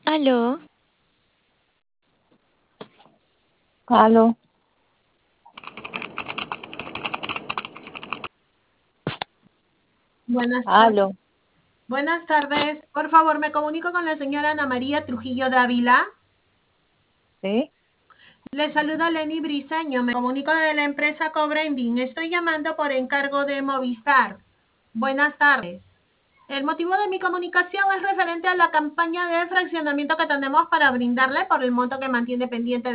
Aló, Aló, Buenas tardes. aló, Buenas tardes. Por favor, me comunico con la señora Ana María Trujillo Dávila. ¿sí? Le saluda Lenny Briseño. Me comunico de la empresa Cobrending. Estoy llamando por encargo de Movistar. Buenas tardes. El motivo de mi comunicación es referente a la campaña de fraccionamiento que tenemos para brindarle por el monto que mantiene pendiente